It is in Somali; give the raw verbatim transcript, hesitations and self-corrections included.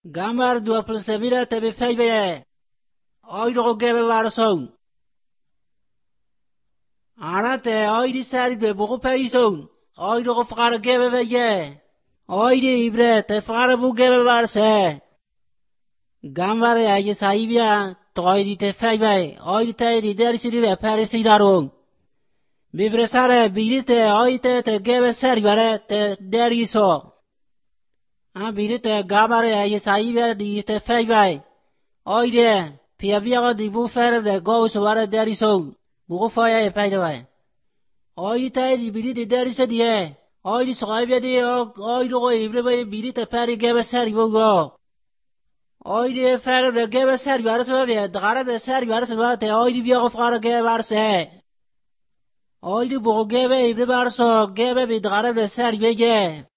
Gambar dua puluh sembilan tebe feibe. Oy ro gebe varson. Arate oy di sari be bugu peison. Oy ro fqar gebe veye. Oy di ibre te fqar bu gebe varse. Gambar ya saibia toy di te feibe. Oy di te di der siri be parisi daron. Bibre sare bilite oy te te gebe sari bare te deriso. A bilite gambar ya saibia di te feibe. Oy de pia bia di bu fer de go so bare deriso. Bugu faya e payda vai. Oy tay di biri di der se die. Oy di soibia di oy ro ibre vai biri te pari gebe sari bogo. Oy di fer de gebe sari bare so be dagara be sari bare so te oy di bia go fara gebe bare se. Oy di bugu gebe ibre bare so gebe bi dagara be sari bege.